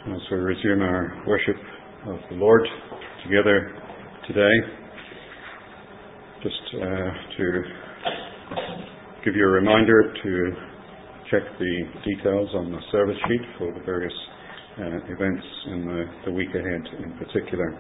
As we resume our worship of the Lord together today, just to give you a reminder to check the details on the service sheet for the various events in the week ahead in particular.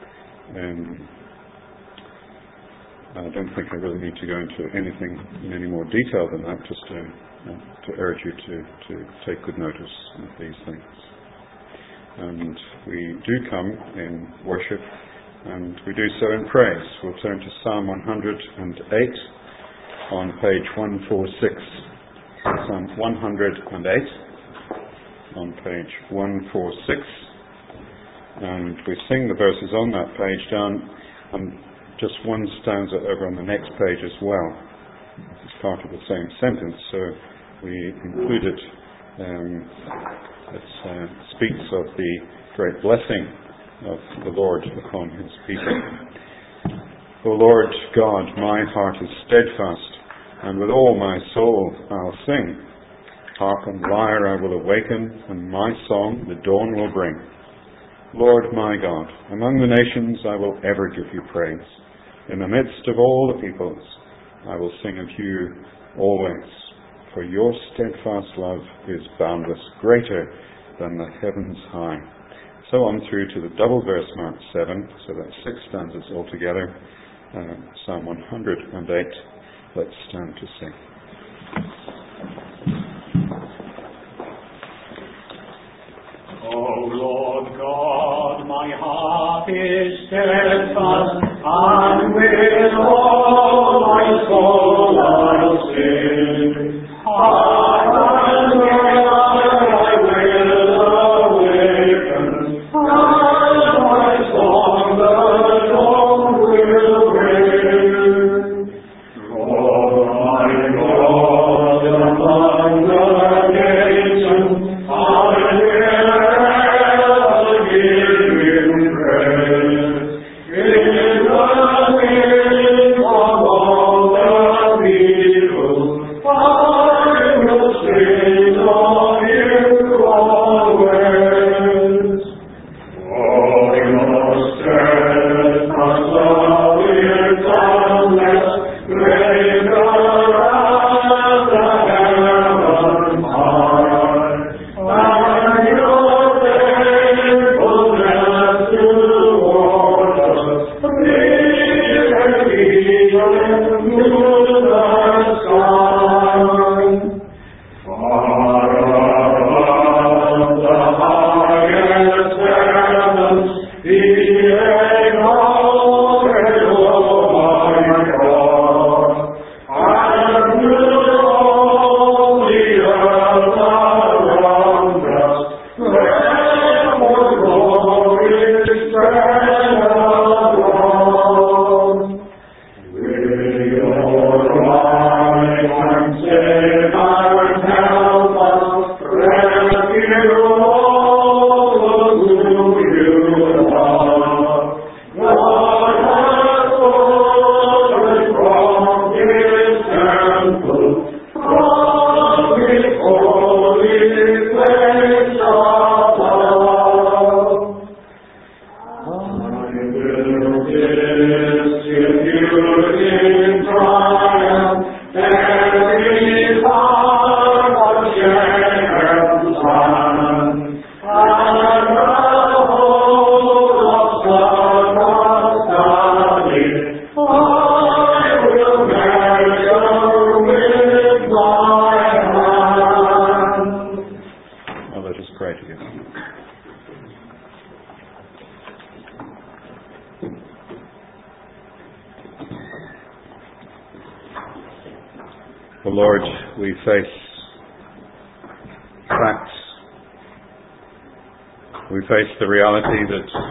I don't think I really need to go into anything in any more detail than that, just to urge you to take good notice of these things. And we do come in worship, and we do so in praise. We'll turn to Psalm 108 on page 146. Psalm 108 on page 146. And we sing the verses on that page down, and just one stanza over on the next page as well. It's part of the same sentence, so we include it. It speaks of the great blessing of the Lord upon his people. O Lord God, my heart is steadfast, and with all my soul I'll sing. Harp and lyre I will awaken, and my song the dawn will bring. Lord my God, among the nations I will ever give you praise. In the midst of all the peoples I will sing of you always. For your steadfast love is boundless, greater than the heavens high. So on through to the double verse mark 7, so that's 6 stanzas altogether. Psalm 108. Let's stand to sing. O Lord God, my heart is steadfast, and with all my soul I'll sing. Harp and lyre I will awaken, and my song the dawn will bring. Lord my God, among the nations I will give you praise. In the midst of all the people, I will sing of you always. For your steadfast love is boundless, greater than the heavens high, and your faithfulness toward us reaches even to the sky. Far above the highest heavens, be exalted, O my God, and will all the earth around us spread your glory, spread abroad. With your right hand save and help us, rescue all who you love. God has spoken from his temple, from his holy place above. I will distribute in triumph every part of Shechem's land, and the whole of Naphtali I will measure with my hand. Well, let us pray together. O Lord, we face facts. We face the reality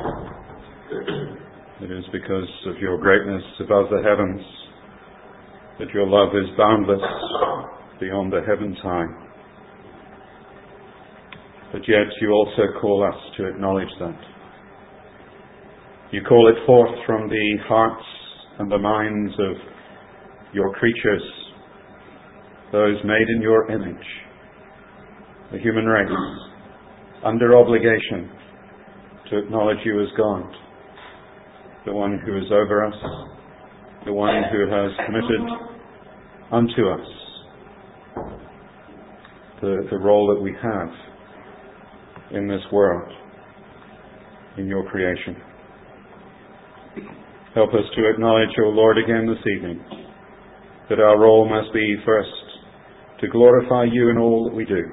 that it is because of your greatness above the heavens that your love is boundless beyond the heavens high. But yet you also call us to acknowledge that. You call it forth from the hearts and the minds of your creatures, those made in your image, the human race, under obligation to acknowledge you as God, the one who is over us, the one who has committed unto us the role that we have in this world, in your creation. Help us to acknowledge, O Lord, again this evening, that our role must be first to glorify you in all that we do,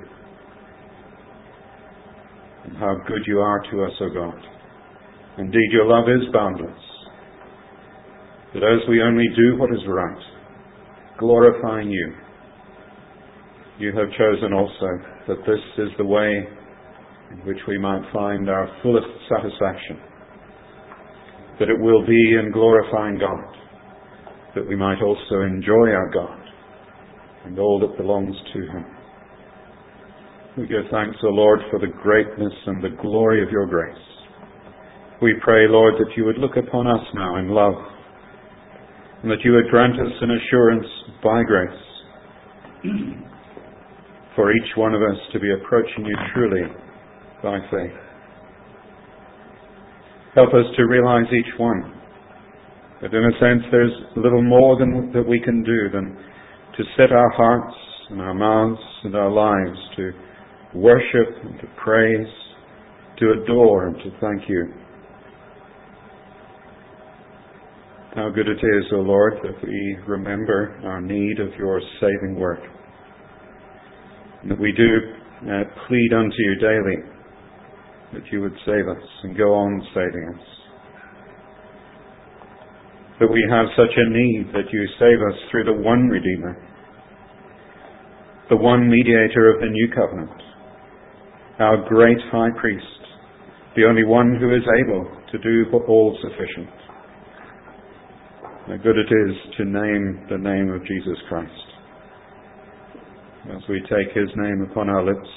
and how good you are to us, O God. Indeed, your love is boundless, that as we only do what is right, glorifying you, you have chosen also that this is the way in which we might find our fullest satisfaction, that it will be in glorifying God, that we might also enjoy our God and all that belongs to him. We give thanks, O Lord, for the greatness and the glory of your grace. We pray, Lord, that you would look upon us now in love, and that you would grant us an assurance by grace for each one of us to be approaching you truly by faith. Help us to realize each one that in a sense there's little more than that we can do than to set our hearts and our mouths and our lives to worship and to praise, to adore and to thank you. How good it is, O Lord, that we remember our need of your saving work, and that we do plead unto you daily that you would save us and go on saving us. That we have such a need that you save us through the one Redeemer, the one mediator of the new covenant, our great high priest, the only one who is able to do all sufficient. How good it is to name the name of Jesus Christ. As we take his name upon our lips,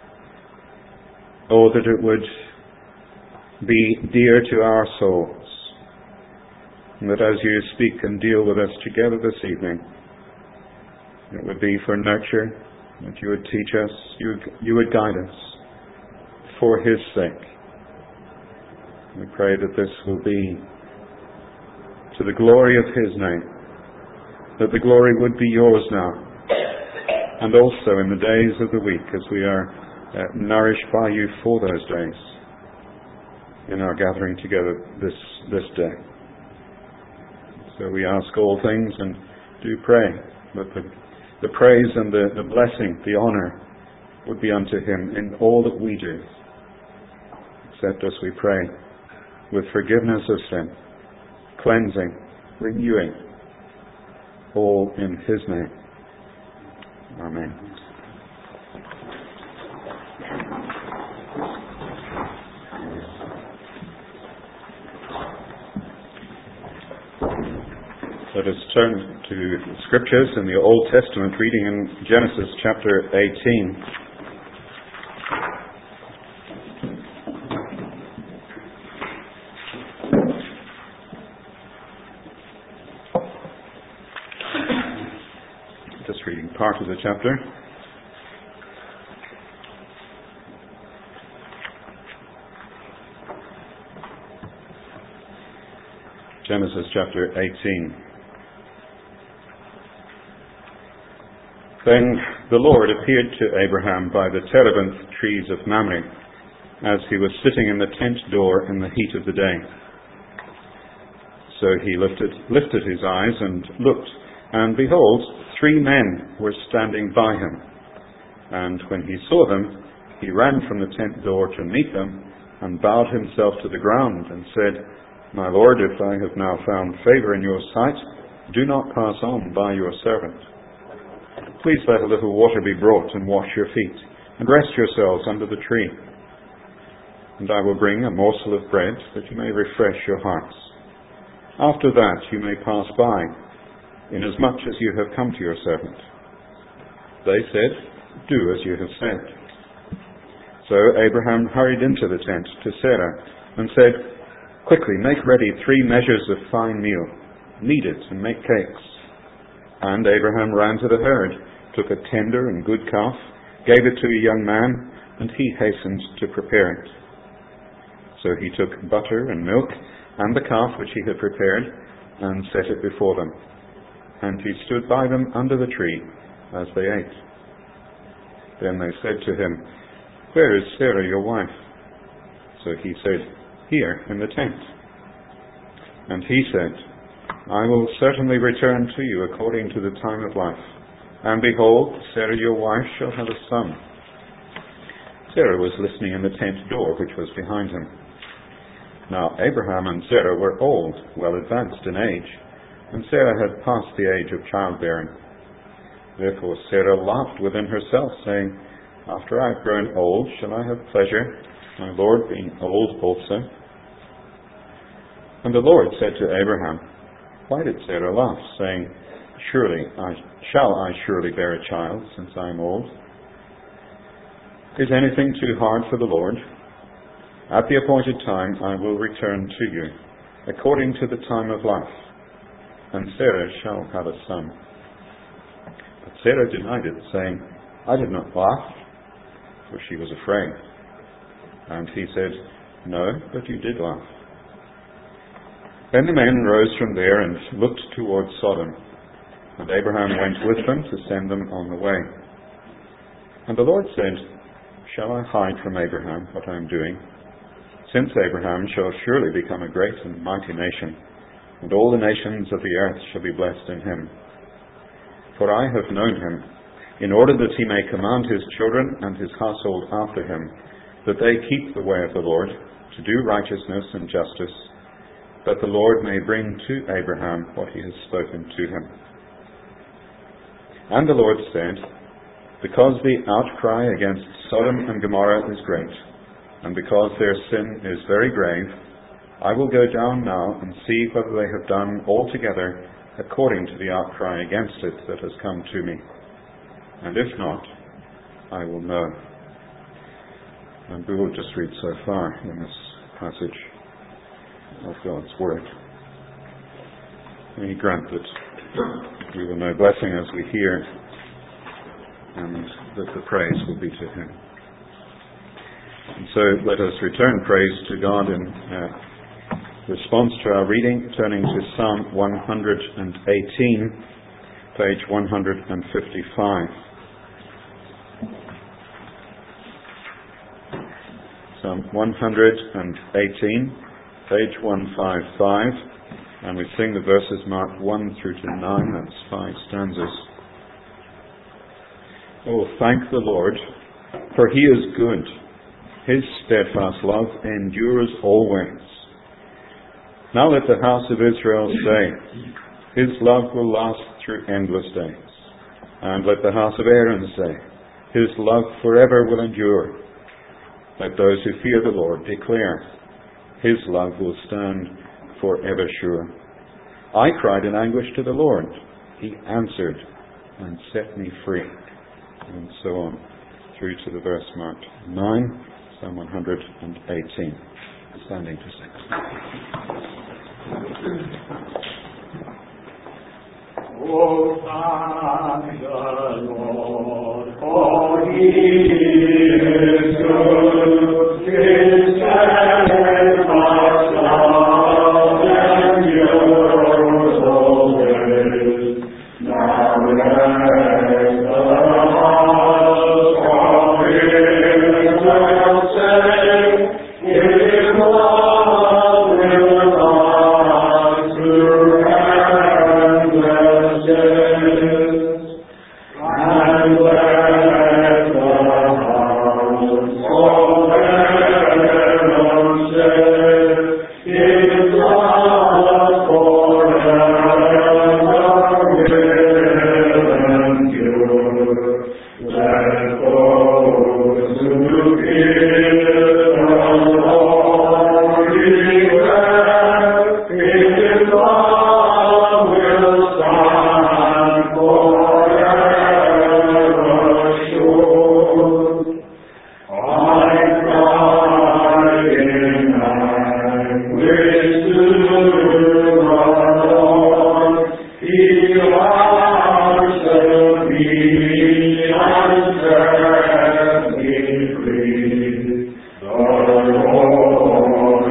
oh, that it would be dear to our souls, and that as you speak and deal with us together this evening, it would be for nurture, that you would teach us, you would guide us for his sake. We pray that this will be to the glory of his name, that the glory would be yours now, and also in the days of the week as we are nourished by you for those days in our gathering together this day. So we ask all things and do pray that the praise and the blessing, the honour would be unto him in all that we do. Accept us, we pray, with forgiveness of sin, cleansing, renewing, all in his name. Amen. Let us turn to Scriptures in the Old Testament, reading in Genesis chapter 18. Just reading part of the chapter. Genesis chapter 18. Then the Lord appeared to Abraham by the terebinth trees of Mamre, as he was sitting in the tent door in the heat of the day. So he lifted his eyes and looked, and behold, 3 men were standing by him. And when he saw them, he ran from the tent door to meet them, and bowed himself to the ground, and said, My Lord, if I have now found favor in your sight, do not pass on by your servant. Please let a little water be brought, and wash your feet, and rest yourselves under the tree. And I will bring a morsel of bread, that you may refresh your hearts. After that you may pass by, inasmuch as you have come to your servant. They said, Do as you have said. So Abraham hurried into the tent to Sarah, and said, Quickly make ready 3 measures of fine meal, knead it, and make cakes. And Abraham ran to the herd, took a tender and good calf, gave it to a young man, and he hastened to prepare it. So he took butter and milk and the calf which he had prepared and set it before them. And he stood by them under the tree as they ate. Then they said to him, "Where is Sarah your wife?" So he said, "Here in the tent." And he said, "I will certainly return to you according to the time of life. And behold, Sarah your wife shall have a son." Sarah was listening in the tent door which was behind him. Now Abraham and Sarah were old, well advanced in age, and Sarah had passed the age of childbearing. Therefore Sarah laughed within herself, saying, "After I have grown old, shall I have pleasure, my Lord being old also?" And the Lord said to Abraham, "Why did Sarah laugh, saying, shall I surely bear a child, since I am old? Is anything too hard for the Lord? At the appointed time I will return to you, according to the time of life, and Sarah shall have a son." But Sarah denied it, saying, "I did not laugh," for she was afraid. And he said, "No, but you did laugh." Then the men rose from there and looked towards Sodom, and Abraham went with them to send them on the way. And the Lord said, "Shall I hide from Abraham what I am doing? Since Abraham shall surely become a great and mighty nation, and all the nations of the earth shall be blessed in him. For I have known him, in order that he may command his children and his household after him, that they keep the way of the Lord, to do righteousness and justice, that the Lord may bring to Abraham what he has spoken to him." And the Lord said, "Because the outcry against Sodom and Gomorrah is great, and because their sin is very grave, I will go down now and see whether they have done altogether according to the outcry against it that has come to me. And if not, I will know." And we will just read so far in this passage of God's Word. May He grant that we will know blessing as we hear, and that the praise will be to Him. And so let us return praise to God in response to our reading, turning to Psalm 118, page 155. Psalm 118, page 155, and we sing the verses marked 1 through to 9, that's 5 stanzas. Oh, thank the Lord, for He is good. His steadfast love endures always. Now let the house of Israel say, His love will last through endless days. And let the house of Aaron say, His love forever will endure. Let those who fear the Lord declare, His love will stand forever sure. I cried in anguish to the Lord. He answered and set me free. And so on, through to the verse marked 9, Psalm 118. Standing to sing. Oh, thank the Lord, for He is good. His steadfast love endures always. Now let the house of Israel say, His love will last through endless days. And let the house of Aaron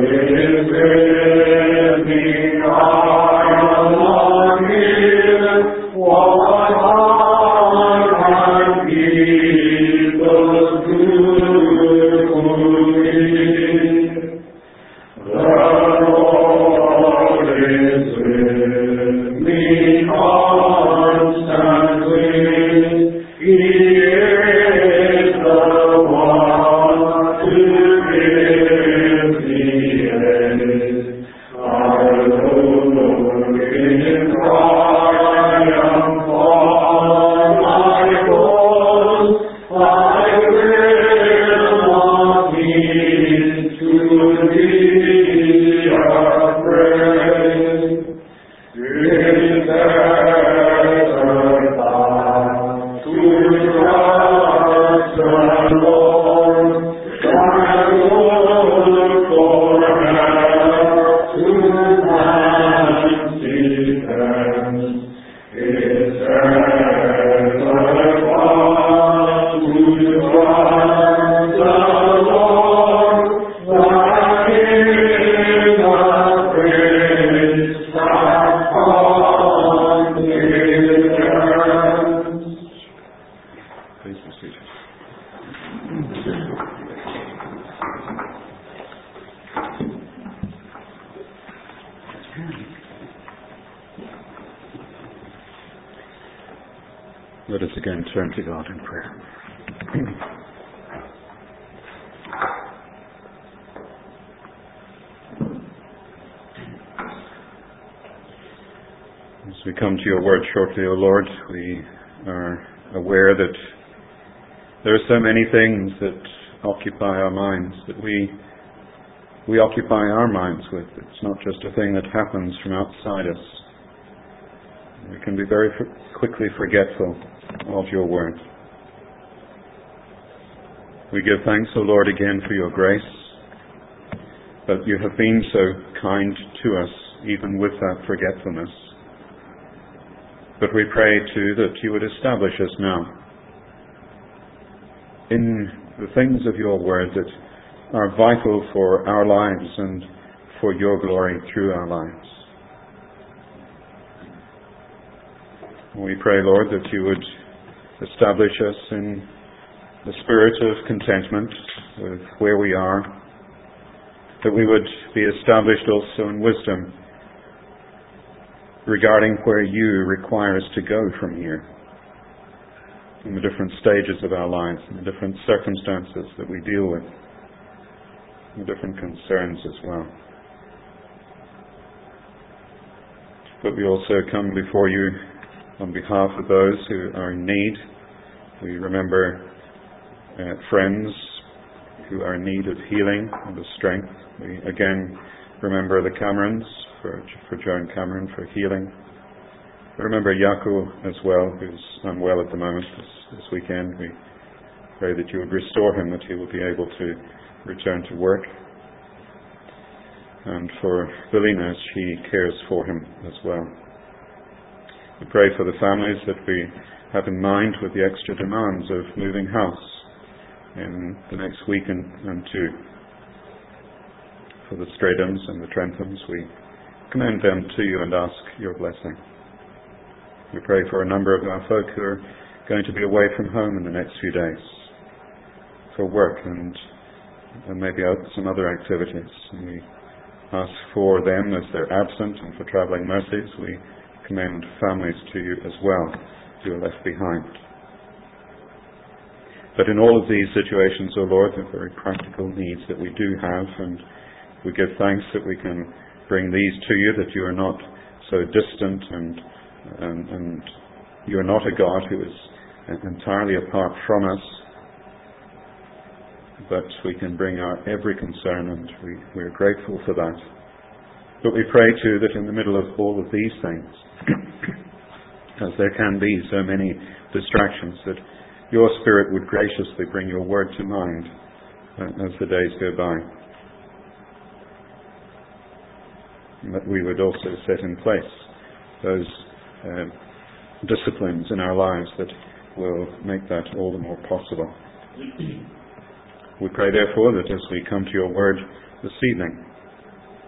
Let us again turn to God in prayer. As we come to your word shortly, O Lord, we are aware that there are so many things that occupy our minds, that we occupy our minds with. It's not just a thing that happens from outside us. We can be very quickly forgetful of your word. We give thanks, O Lord, again for your grace, that you have been so kind to us, even with that forgetfulness. But we pray, too, that you would establish us now in the things of your word that are vital for our lives and for your glory through our lives. We pray, Lord, that you would establish us in the spirit of contentment with where we are, that we would be established also in wisdom regarding where you require us to go from here, in the different stages of our lives, in the different circumstances that we deal with, in the different concerns as well. But we also come before you on behalf of those who are in need. We remember friends who are in need of healing and of strength. We again remember the Camerons, for Joan Cameron, for healing. We remember Yaku as well, who's unwell at the moment this weekend. We pray that you would restore him, that he will be able to return to work. And for Belina, as she cares for him as well. We pray for the families that we have in mind with the extra demands of moving house in the next week and two. For the Stradhams and the Trenthams, we commend them to you and ask your blessing. We pray for a number of our folk who are going to be away from home in the next few days for work and maybe some other activities. And we ask for them as they're absent and for travelling mercies. We commend families to you as well who are left behind. But in all of these situations, O Lord, the very practical needs that we do have, and we give thanks that we can bring these to you, that you are not so distant and you are not a God who is entirely apart from us, but we can bring our every concern, and we are grateful for that. But we pray too that in the middle of all of these things, as there can be so many distractions, that your Spirit would graciously bring your word to mind as the days go by. And that we would also set in place those disciplines in our lives that will make that all the more possible. We pray therefore that as we come to your word this evening,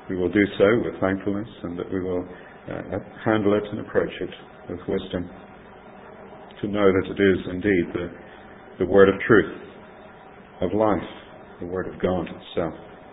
we will do so with thankfulness, and that we will handle it and approach it with wisdom. To know that it is indeed the word of truth, of life, the word of God itself.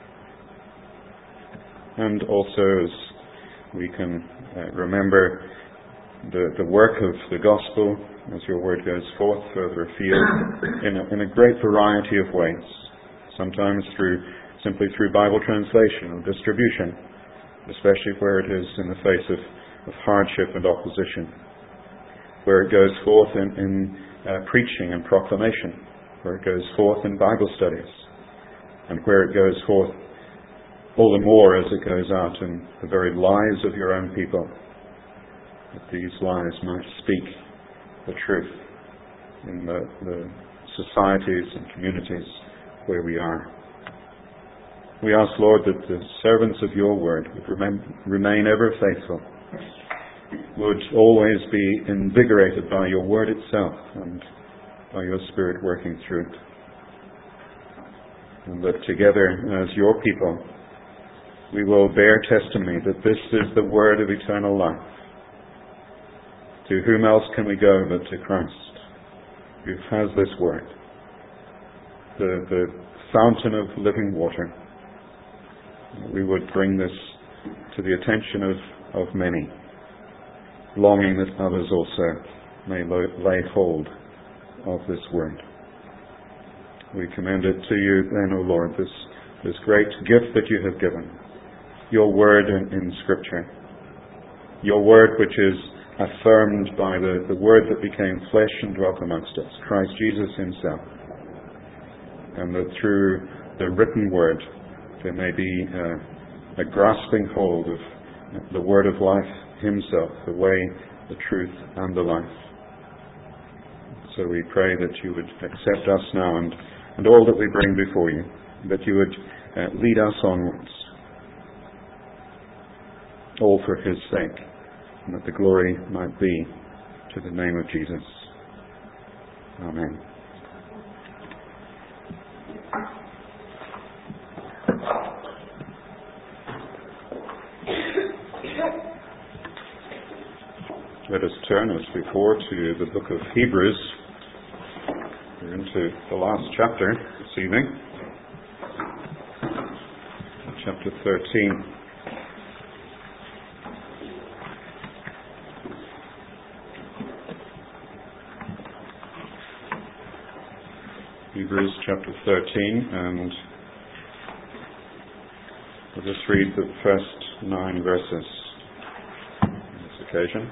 And also as we can remember the work of the gospel as your word goes forth further afield in a great variety of ways, sometimes simply through Bible translation or distribution, especially where it is in the face of hardship and opposition, where it goes forth in preaching and proclamation, where it goes forth in Bible studies, and where it goes forth all the more as it goes out in the very lives of your own people, that these lives might speak the truth in the societies and communities where we are. We ask, Lord, that the servants of your word would remain ever faithful, would always be invigorated by your word itself and by your Spirit working through it. And that together as your people, we will bear testimony that this is the word of eternal life. To whom else can we go but to Christ, who has this word, the fountain of living water. We would bring this to the attention of many, longing that others also may lay hold of this word. We commend it to you then, O Lord, this great gift that you have given, your word in Scripture, your word which is affirmed by the word that became flesh and dwelt amongst us, Christ Jesus himself, and that through the written word there may be a grasping hold of the word of life himself, the way, the truth, and the life. So we pray that you would accept us now and all that we bring before you, that you would lead us onwards, all for his sake, and that the glory might be to the name of Jesus. Amen. Let us turn, as before, to the book of Hebrews. We're into the last chapter this evening, chapter 13. Hebrews chapter 13, and we'll just read the first 9 verses on this occasion.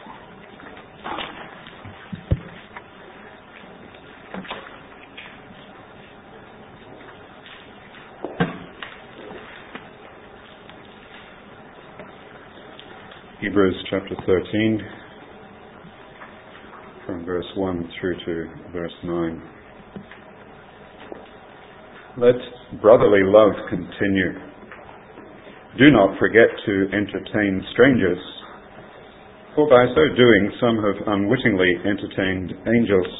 Hebrews chapter 13, from verse 1 through to verse 9. Let brotherly love continue. Do not forget to entertain strangers, for by so doing some have unwittingly entertained angels.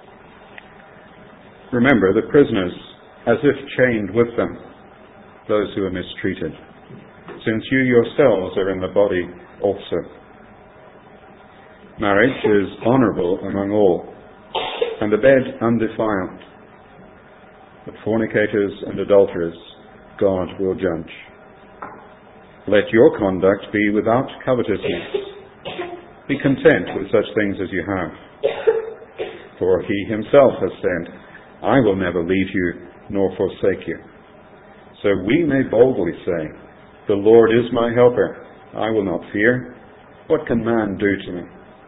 Remember the prisoners, as if chained with them, those who are mistreated, since you yourselves are in the body also. Marriage is honourable among all, and the bed undefiled. But fornicators and adulterers God will judge. Let your conduct be without covetousness. Be content with such things as you have. For he himself has said, I will never leave you nor forsake you. So we may boldly say, the Lord is my helper. I will not fear. What can man do to me?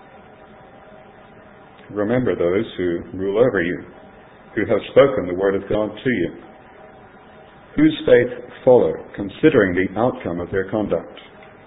Remember those who rule over you, who have spoken the word of God to you, whose faith follow, considering the outcome of their conduct.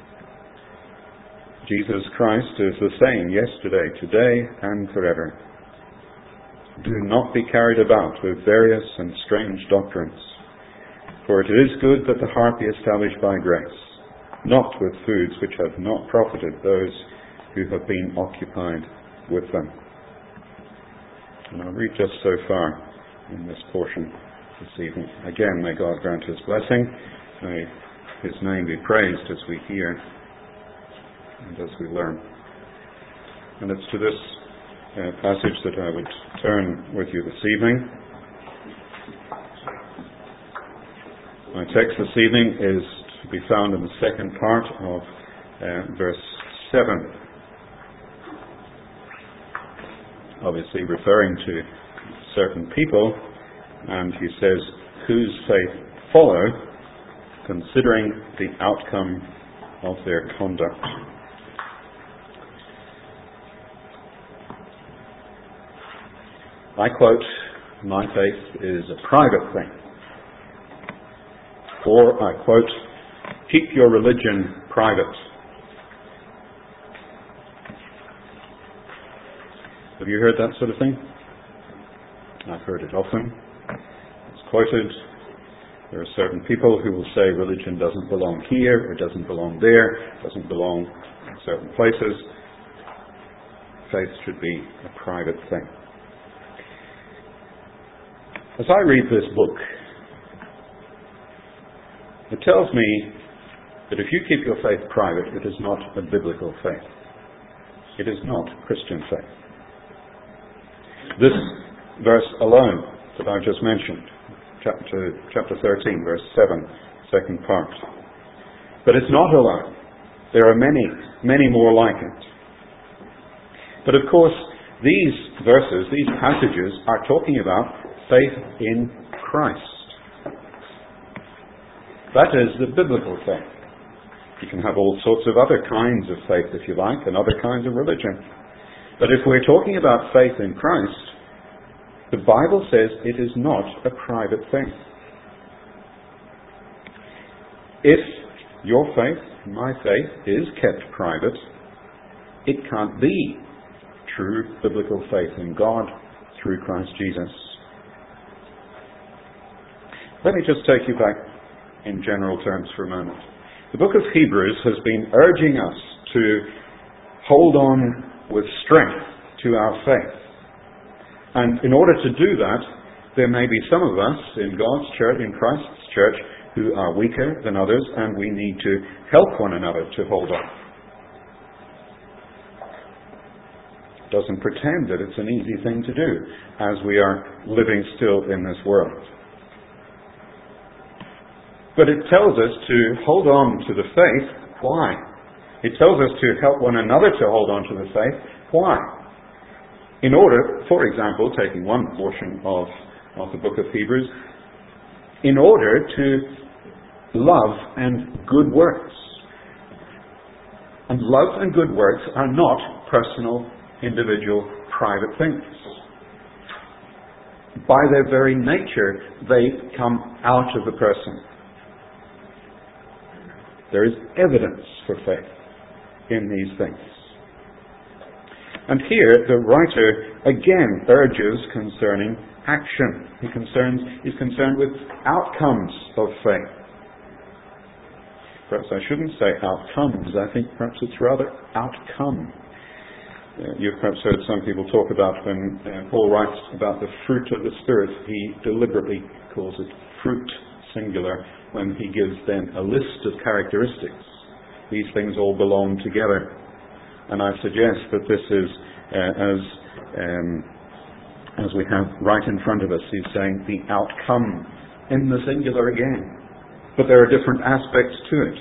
Jesus Christ is the same yesterday, today, and forever. Do not be carried about with various and strange doctrines, for it is good that the heart be established by grace, not with foods which have not profited those who have been occupied with them. And I'll read just so far in this portion this evening. Again, may God grant his blessing. May His name be praised as we hear and as we learn. And it's to this passage that I would turn with you this evening. My text this evening is to be found in the second part of verse 7. Obviously referring to certain people, and he says, whose faith follow, considering the outcome of their conduct. I quote, my faith is a private thing. Or I quote, keep your religion private. Have you heard that sort of thing? I've heard it often. It's quoted. There are certain people who will say religion doesn't belong here, or doesn't belong there, doesn't belong in certain places. Faith should be a private thing. As I read this book, it tells me that if you keep your faith private, it is not a biblical faith. It is not Christian faith. This verse alone that I just mentioned, chapter 13, verse 7, second part. But it's not alone. There are many, many more like it. But of course, these verses, these passages, are talking about faith in Christ. That is the biblical faith. You can have all sorts of other kinds of faith, if you like, and other kinds of religion. But if we're talking about faith in Christ, the Bible says it is not a private thing. If your faith, my faith, is kept private, it can't be true biblical faith in God through Christ Jesus. Let me just take you back in general terms for a moment. The book of Hebrews has been urging us to hold on with strength to our faith. And in order to do that, there may be some of us in God's church, in Christ's church, who are weaker than others, and we need to help one another to hold on. It doesn't pretend that it's an easy thing to do as we are living still in this world. But it tells us to hold on to the faith. Why? It tells us to help one another to hold on to the faith. Why? In order, for example, taking one portion of the book of Hebrews, in order to love and good works. And love and good works are not personal, individual, private things. By their very nature, they come out of the person. There is evidence for faith in these things. And here the writer again urges concerning action. He's concerned with outcomes of faith. Perhaps I shouldn't say outcomes. I think perhaps it's rather outcome. You've perhaps heard some people talk about when Paul writes about the fruit of the Spirit, he deliberately calls it fruit, singular, when he gives then a list of characteristics. These things all belong together. And I suggest that this is, as we have right in front of us, he's saying the outcome in the singular again. But there are different aspects to it.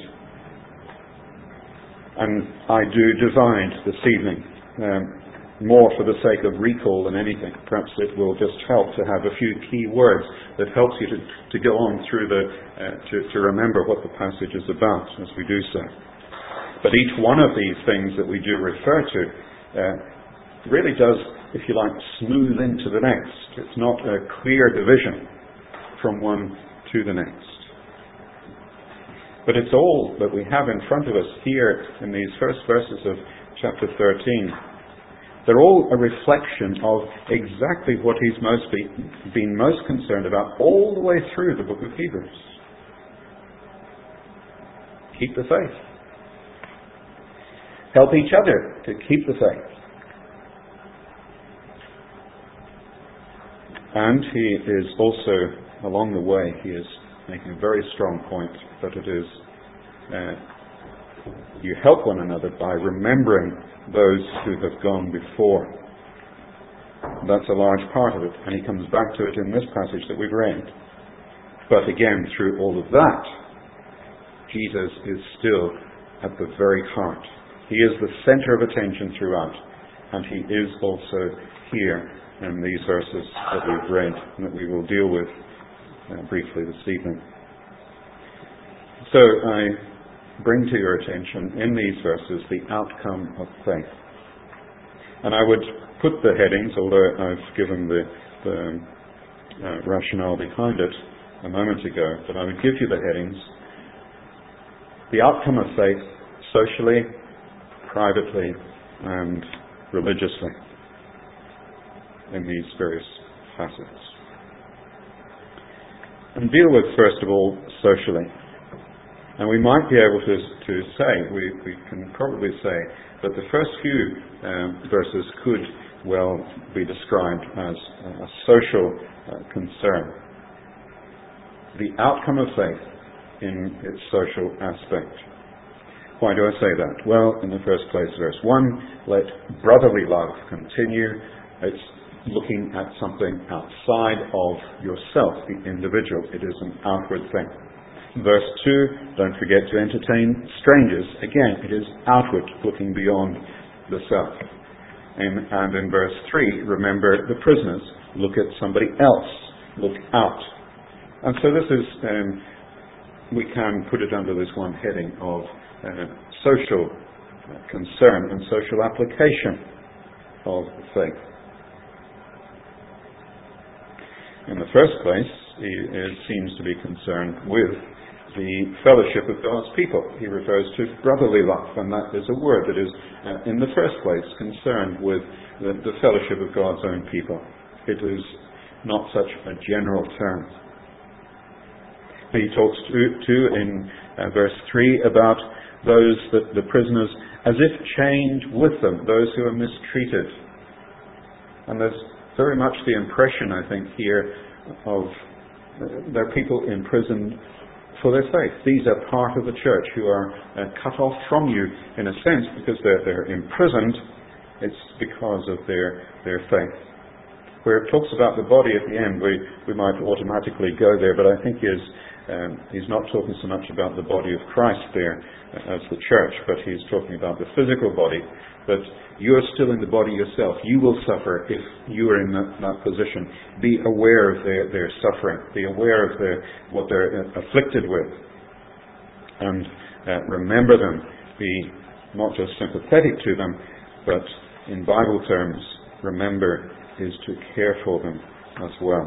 And I do divide this evening, more for the sake of recall than anything. Perhaps it will just help to have a few key words that helps you to go on through to remember what the passage is about as we do so. But each one of these things that we do refer to really does, if you like, smooth into the next. It's not a clear division from one to the next. But it's all that we have in front of us here in these first verses of chapter 13. They're all a reflection of exactly what he's been most concerned about all the way through the book of Hebrews. Keep the faith. Help each other to keep the faith. And he is also, along the way, he is making a very strong point that it is you help one another by remembering those who have gone before. That's a large part of it, and he comes back to it in this passage that we've read. But again, through all of that, Jesus is still at the very heart. He is the center of attention throughout, and he is also here in these verses that we've read and that we will deal with briefly this evening. So I bring to your attention in these verses the outcome of faith. And I would put the headings, although I've given the rationale behind it a moment ago, but I would give you the headings. The outcome of faith socially, privately, and religiously in these various facets. And deal with, first of all, socially. And we might be able to say, we can probably say, that the first few verses could well be described as a social concern. The outcome of faith in its social aspect. Why do I say that? Well, in the first place, verse 1, let brotherly love continue. It's looking at something outside of yourself, the individual. It is an outward thing. Verse 2, don't forget to entertain strangers. Again, it is outward, looking beyond the self. And in verse 3, remember the prisoners. Look at somebody else. Look out. And so this is, we can put it under this one heading of social concern and social application of faith. In the first place, he seems to be concerned with the fellowship of God's people. He refers to brotherly love, and that is a word that is, in the first place, concerned with the fellowship of God's own people. It is not such a general term. He talks too in verse 3 about those, the prisoners, as if chained with them, those who are mistreated. And there's very much the impression, I think, here of there are people imprisoned for their faith. These are part of the church who are cut off from you, in a sense, because they're imprisoned. It's because of their faith. Where it talks about the body at the end, we might automatically go there, but I think he's not talking so much about the body of Christ there as the church, but he's talking about the physical body. But you are still in the body yourself. You will suffer if you are in that position. Be aware of their suffering. Be aware of what they're afflicted with. And remember them. Be not just sympathetic to them, but in Bible terms, remember is to care for them as well.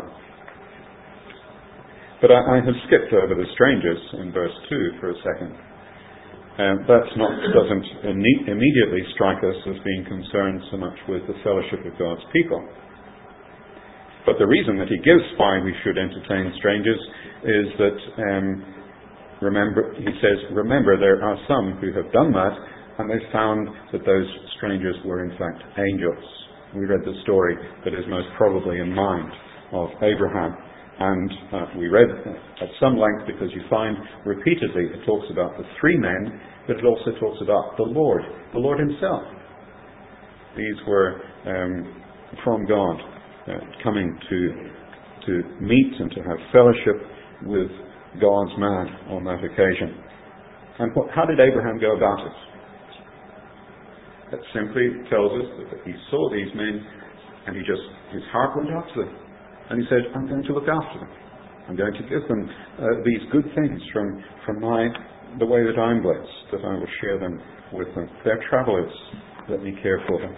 But I have skipped over the strangers in verse 2 for a second. That doesn't immediately strike us as being concerned so much with the fellowship of God's people. But the reason that he gives why we should entertain strangers is that, remember there are some who have done that, and they found that those strangers were in fact angels. We read the story that is most probably in mind of Abraham. And we read at some length because you find repeatedly it talks about the three men, but it also talks about the Lord himself. These were from God, coming to meet and to have fellowship with God's man on that occasion. And how did Abraham go about it? That simply tells us that he saw these men and his heart went out to them. And he said, I'm going to look after them. I'm going to give them these good things from the way that I'm blessed, that I will share them with them. They're travelers. Let me care for them.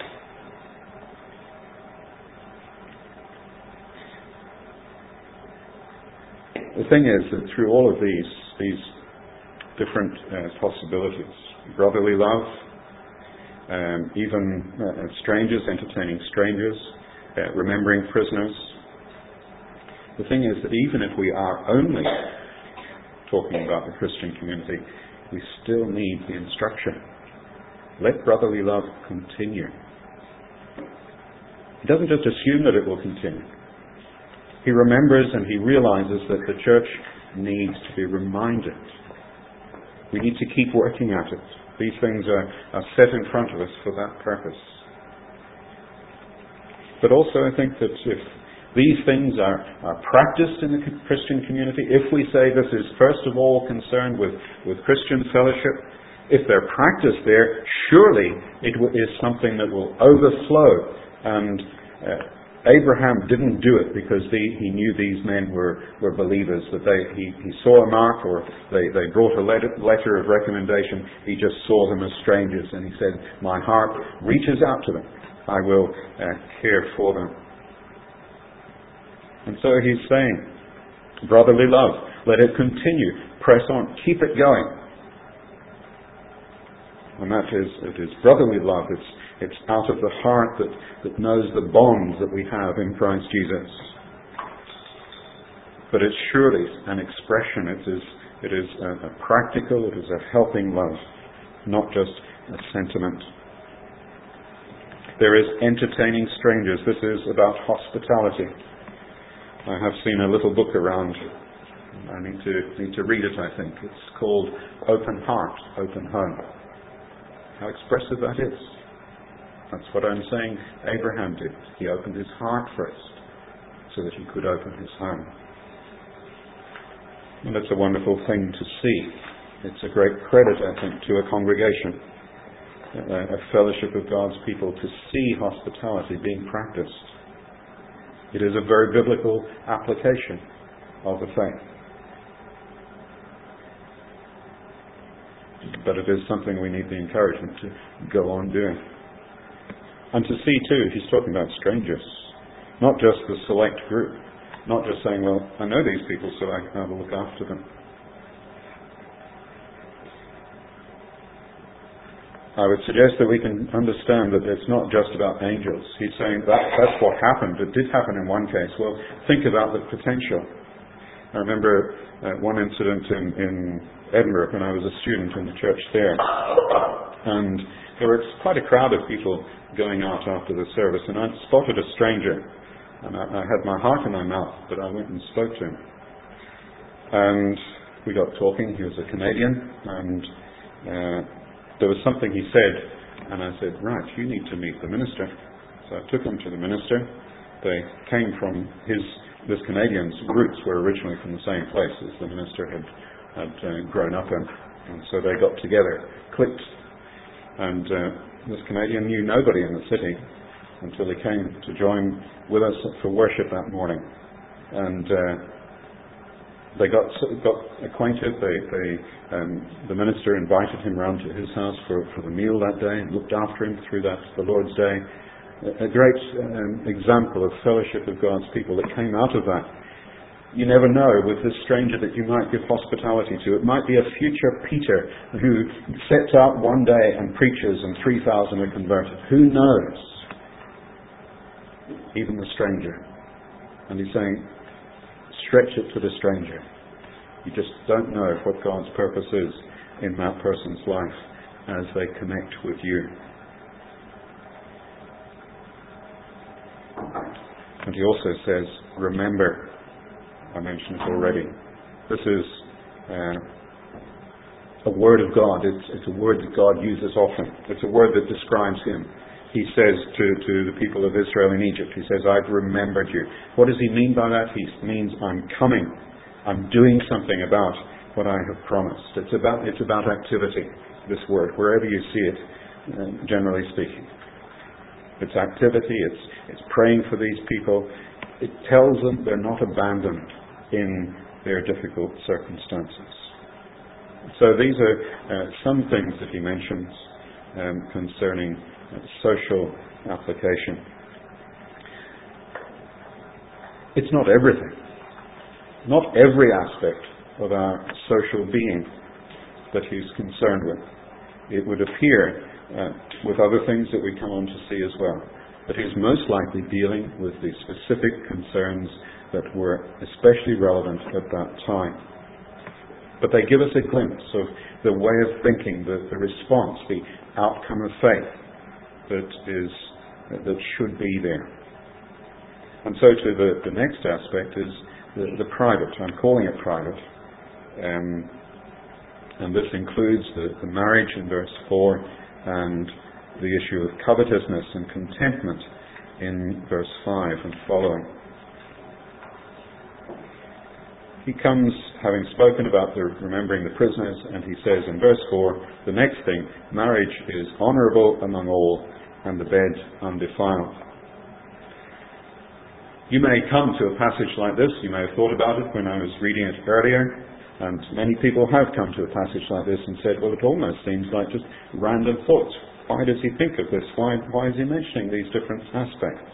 The thing is that through all of these different possibilities, brotherly love, even strangers, entertaining strangers, remembering prisoners, the thing is that even if we are only talking about the Christian community, we still need the instruction. Let brotherly love continue. He doesn't just assume that it will continue. He remembers and he realizes that the church needs to be reminded We need to keep working at it. These things are set in front of us for that purpose. But also I think that if these things are practiced in the Christian community, if we say this is first of all concerned with Christian fellowship, if they're practiced there, surely it is something that will overflow. And Abraham didn't do it because he knew these men were believers, that he saw a mark, or they brought a letter of recommendation. He just saw them as strangers, and he said, my heart reaches out to them. I will care for them. And so he's saying, brotherly love, let it continue, press on, keep it going. And it is brotherly love. It's out of the heart that knows the bonds that we have in Christ Jesus. But it's surely an expression. It is a practical, it is a helping love, not just a sentiment. There is entertaining strangers. This is about hospitality. I have seen a little book around. I need to read it, I think. It's called Open Heart, Open Home. How expressive that is. That's what I'm saying Abraham did. He opened his heart first so that he could open his home. And it's a wonderful thing to see. It's a great credit, I think, to a congregation, a fellowship of God's people, to see hospitality being practiced. It is a very biblical application of the faith. But it is something we need the encouragement to go on doing. And to see too, he's talking about strangers, not just the select group, not just saying, well, I know these people so I can have a look after them. I would suggest that we can understand that it's not just about angels. He's saying that's what happened. It did happen in one case. Well, think about the potential. I remember one incident in Edinburgh when I was a student in the church there. And there was quite a crowd of people going out after the service. And I spotted a stranger. And I had my heart in my mouth, but I went and spoke to him. And we got talking. He was a Canadian. And there was something he said, and I said, right, you need to meet the minister. So I took him to the minister. They came from this Canadian's roots were originally from the same place as the minister had grown up in. And so they got together, clicked. And this Canadian knew nobody in the city until he came to join with us for worship that morning. And they got acquainted. The minister invited him round to his house for the meal that day and looked after him through the Lord's Day. A great example of fellowship of God's people that came out of that. You never know with this stranger that you might give hospitality to. It might be a future Peter who sets out one day and preaches and 3,000 are converted. Who knows? Even the stranger. And he's saying, stretch it to the stranger. You just don't know what God's purpose is in that person's life as they connect with you. And he also says, remember. I mentioned it already. This is a word of God. It's a word that God uses often. It's a word that describes him. He says to the people of Israel in Egypt, he says, I've remembered you. What does he mean by that? He means I'm coming. I'm doing something about what I have promised. It's about activity, this word, wherever you see it, generally speaking. It's activity, it's praying for these people. It tells them they're not abandoned in their difficult circumstances. So these are some things that he mentions concerning social application. It's not everything. Not every aspect of our social being that he's concerned with. It would appear with other things that we come on to see as well. But he's most likely dealing with the specific concerns that were especially relevant at that time. But they give us a glimpse of the way of thinking, the response, the outcome of faith that should be there. And so to the next aspect is the private. I'm calling it private. And this includes the marriage in verse 4 and the issue of covetousness and contentment in verse 5 and following. He comes, having spoken about remembering the prisoners, and he says in verse 4, the next thing, marriage is honourable among all, and the bed undefiled. You may come to a passage like this, you may have thought about it when I was reading it earlier, and many people have come to a passage like this and said, well, it almost seems like just random thoughts. Why does he think of this? Why is he mentioning these different aspects?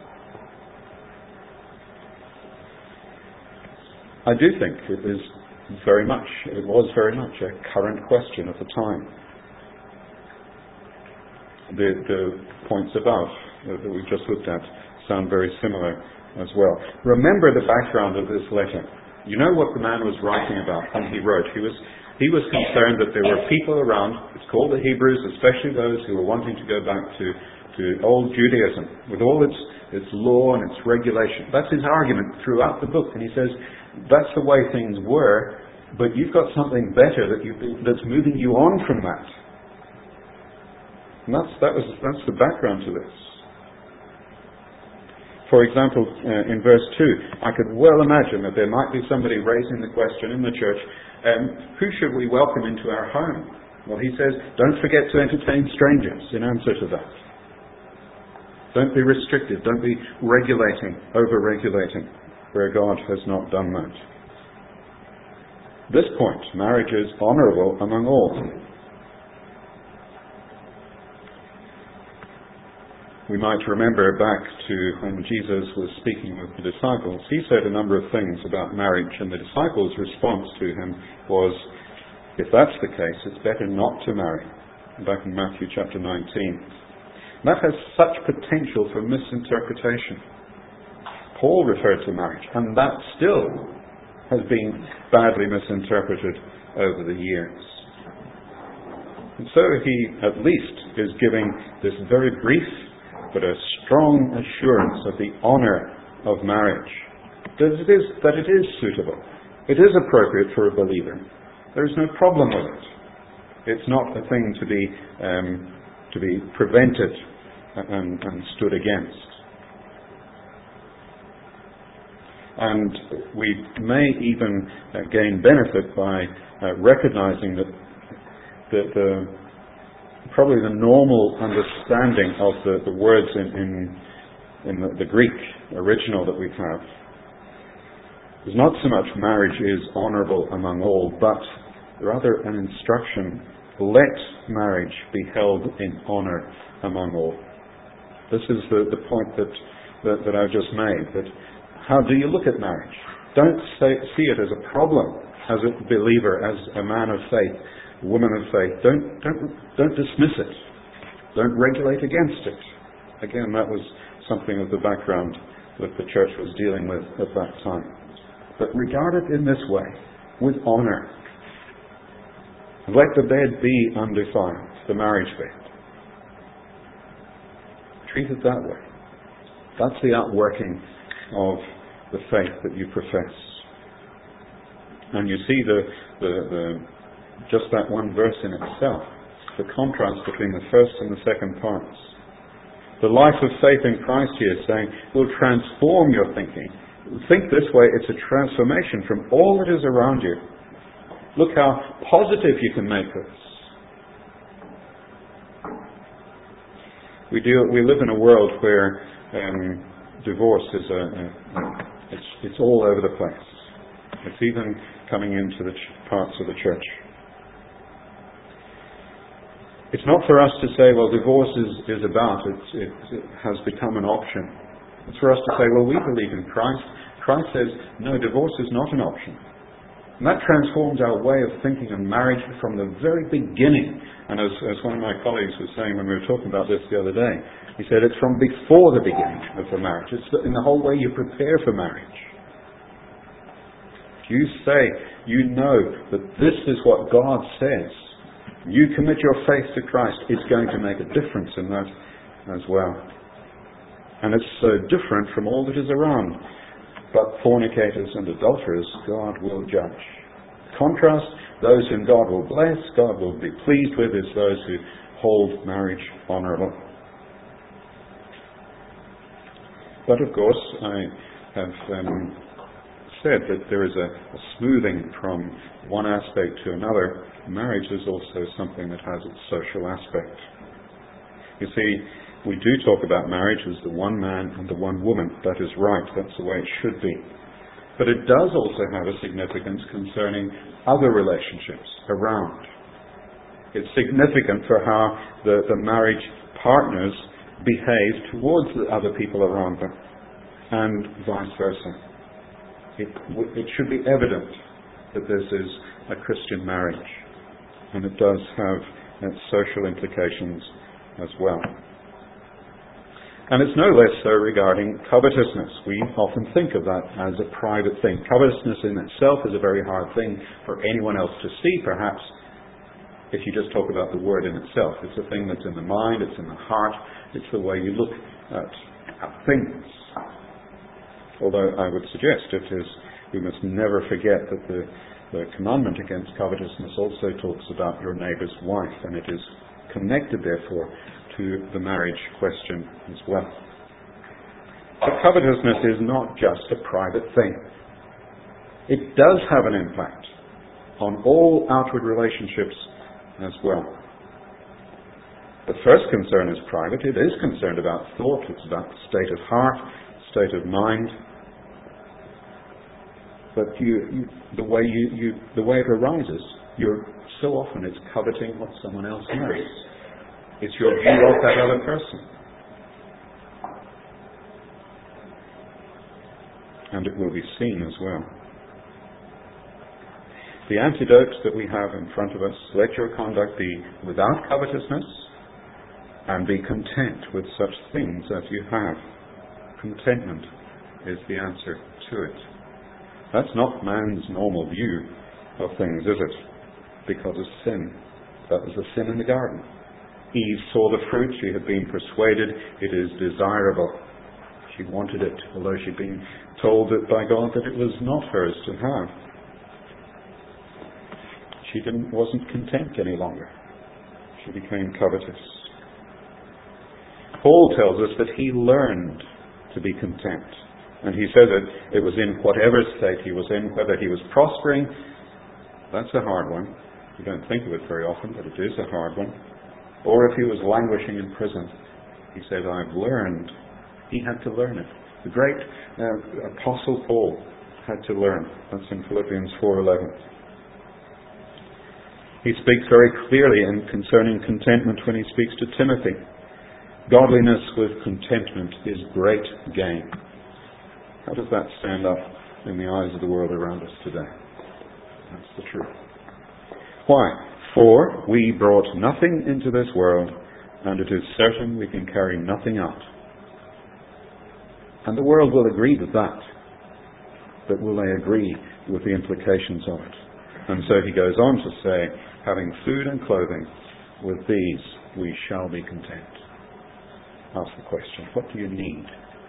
I do think it was very much a current question of the time. The points above that we've just looked at sound very similar as well. Remember the background of this letter. You know what the man was writing about when he wrote. He was concerned that there were people around, it's called the Hebrews, especially those who were wanting to go back to old Judaism, with all its law and its regulation. That's his argument throughout the book. And he says, that's the way things were, but you've got something better that's moving you on from that. And that's the background to this. For example, in verse 2, I could well imagine that there might be somebody raising the question in the church, who should we welcome into our home? Well, he says, don't forget to entertain strangers in answer to that. Don't be restrictive, don't be over-regulating where God has not done that. This point, marriage is honourable among all. We might remember back to when Jesus was speaking with the disciples. He said a number of things about marriage, and the disciples' response to him was, if that's the case, it's better not to marry. Back in Matthew chapter 19. That has such potential for misinterpretation. Paul referred to marriage, and that still has been badly misinterpreted over the years. And so he at least is giving this very brief but a strong assurance of the honour of marriage, that it is suitable, it is appropriate for a believer. There is no problem with it. It's not a thing to be prevented and stood against. And we may even gain benefit by recognizing that probably the normal understanding of the words in the Greek original that we have is not so much marriage is honourable among all, but rather an instruction, let marriage be held in honour among all. This is the point that I've just made, that how do you look at marriage? Don't see it as a problem, as a believer, as a man of faith, woman of faith. Don't dismiss it. Don't regulate against it. Again, that was something of the background that the church was dealing with at that time. But regard it in this way, with honour. Let the bed be undefiled, the marriage bed. Treat it that way. That's the outworking of the faith that you profess. And you see just that one verse in itself, the contrast between the first and the second parts. The life of faith in Christ here is saying, will transform your thinking. Think this way, it's a transformation from all that is around you. Look how positive you can make this. We live in a world where divorce is it's all over the place. It's even coming into the parts of the church. It's not for us to say, well, divorce is about, it has become an option. It's for us to say, well, we believe in Christ. Christ says, no, divorce is not an option. And that transforms our way of thinking of marriage from the very beginning. And as one of my colleagues was saying when we were talking about this the other day, he said it's from before the beginning of the marriage. It's in the whole way you prepare for marriage. If you say, you know that this is what God says, you commit your faith to Christ, it's going to make a difference in that as well. And it's so different from all that is around. But fornicators and adulterers, God will judge. Contrast Those whom God will bless, God will be pleased with, is those who hold marriage honourable. But of course, I have said that there is a smoothing from one aspect to another. Marriage is also something that has its social aspect. You see, we do talk about marriage as the one man and the one woman. That is right. That's the way it should be. But it does also have a significance concerning other relationships around. It's significant for how the marriage partners behave towards the other people around them, and vice versa. It should be evident that this is a Christian marriage, and it does have its social implications as well. And it's no less so regarding covetousness. We often think of that as a private thing. Covetousness in itself is a very hard thing for anyone else to see, perhaps, if you just talk about the word in itself. It's a thing that's in the mind, it's in the heart, it's the way you look at things. Although I would suggest we must never forget that the commandment against covetousness also talks about your neighbour's wife, and it is connected, therefore, to the marriage question as well. But covetousness is not just a private thing. It does have an impact on all outward relationships as well. The first concern is private. It is concerned about thought. It's about the state of heart, state of mind. But the way it arises, so often it's coveting what someone else has. It's your view of that other person. And it will be seen as well. The antidote that we have in front of us: let your conduct be without covetousness, and be content with such things as you have. Contentment is the answer to it. That's not man's normal view of things, is it? Because of sin. That was the sin in the garden. Eve saw the fruit. She had been persuaded it is desirable. She wanted it, although she'd been told by God that it was not hers to have. She wasn't content any longer. She became covetous. Paul tells us that he learned to be content. And he says it was in whatever state he was in, whether he was prospering. That's a hard one. You don't think of it very often, but it is a hard one. Or if he was languishing in prison, he said, I've learned. He had to learn it. The great Apostle Paul had to learn. That's in Philippians 4:11. He speaks very clearly concerning contentment when he speaks to Timothy. Godliness with contentment is great gain. How does that stand up in the eyes of the world around us today? That's the truth. Why? For we brought nothing into this world, and it is certain we can carry nothing out. And the world will agree with that. But will they agree with the implications of it? And so he goes on to say, having food and clothing, with these we shall be content. Ask the question, what do you need?